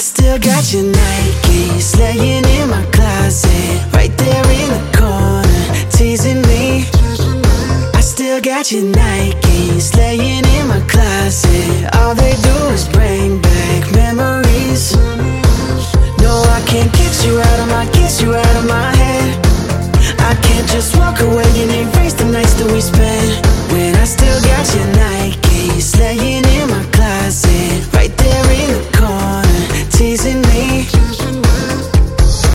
still got your Nikes laying in my closet, right there in the corner, teasing me. I still got your Nikes laying in my closet. All they do is bring back memories. No, I can't get you out of my head. I can't just walk away and erase the nights that we spent.